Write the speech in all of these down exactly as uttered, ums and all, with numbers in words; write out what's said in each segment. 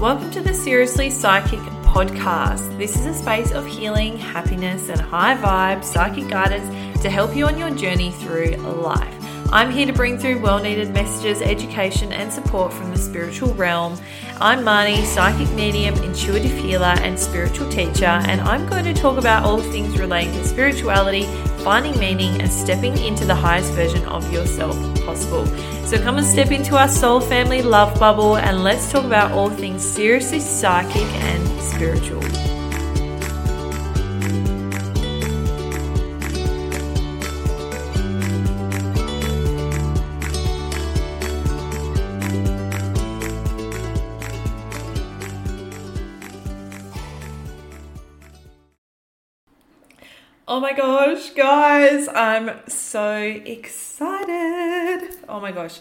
Welcome to the Seriously Psychic podcast. This is a space of healing, happiness, and high vibe psychic guidance to help you on your journey through life. I'm here to bring through well-needed messages, education, and support from the spiritual realm. I'm Marnie, psychic medium, intuitive healer, and spiritual teacher, and I'm going to talk about all things relating to spirituality, finding meaning, and stepping into the highest version of yourself possible. So come and step into our soul family love bubble, and let's talk about all things seriously psychic and spiritual. Oh my gosh, guys, I'm so excited. Oh my gosh.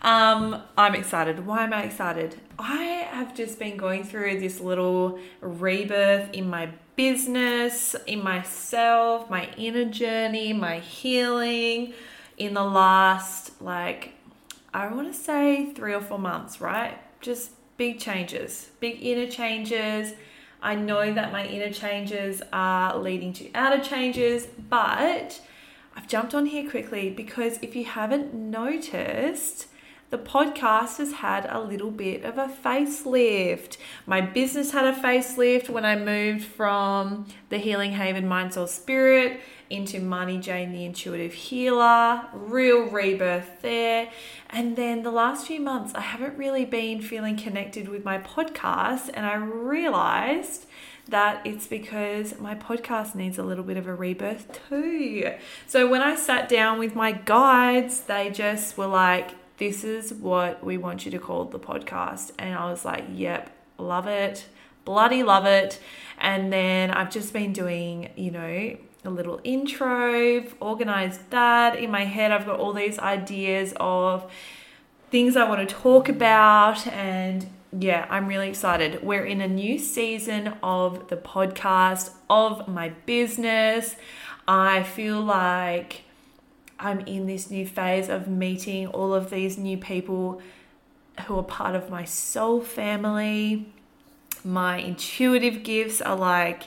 Um, I'm excited. Why am I excited? I have just been going through this little rebirth in my business, in myself, my inner journey, my healing in the last, like, I want to say three or four months, right? Just big changes, big inner changes. I know that my inner changes are leading to outer changes, but I've jumped on here quickly because if you haven't noticed, the podcast has had a little bit of a facelift. My business had a facelift when I moved from the Healing Haven Mind, Soul, Spirit into Marnie Jane, the intuitive healer. Real rebirth there. And then the last few months, I haven't really been feeling connected with my podcast, and I realized that it's because my podcast needs a little bit of a rebirth too. So when I sat down with my guides, they just were like, this is what we want you to call the podcast. And I was like, yep, love it. Bloody love it. And then I've just been doing, you know, a little intro, organized that. In my head, I've got all these ideas of things I want to talk about. And yeah, I'm really excited. We're in a new season of the podcast, of my business. I feel like I'm in this new phase of meeting all of these new people who are part of my soul family. My intuitive gifts are like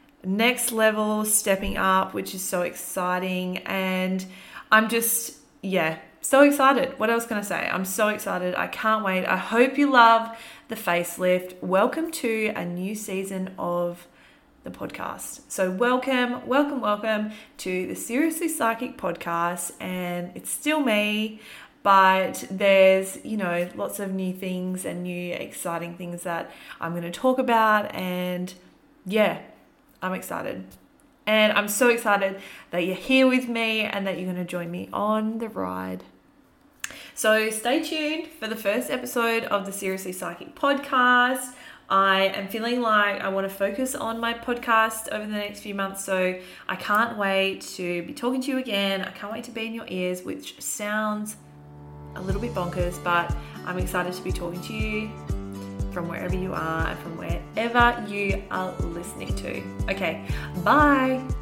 next level, stepping up, which is so exciting. And I'm just, yeah, so excited. What else can I say? I'm so excited. I can't wait. I hope you love the facelift. Welcome to a new season of the podcast. So welcome, welcome, welcome to the Seriously Psychic podcast. And it's still me, but there's, you know, lots of new things and new exciting things that I'm going to talk about. And yeah, I'm excited. And I'm so excited that you're here with me and that you're going to join me on the ride. So stay tuned for the first episode of the Seriously Psychic podcast. I am feeling like I want to focus on my podcast over the next few months. So I can't wait to be talking to you again. I can't wait to be in your ears, which sounds a little bit bonkers, but I'm excited to be talking to you from wherever you are and from wherever you are listening to. Okay, bye.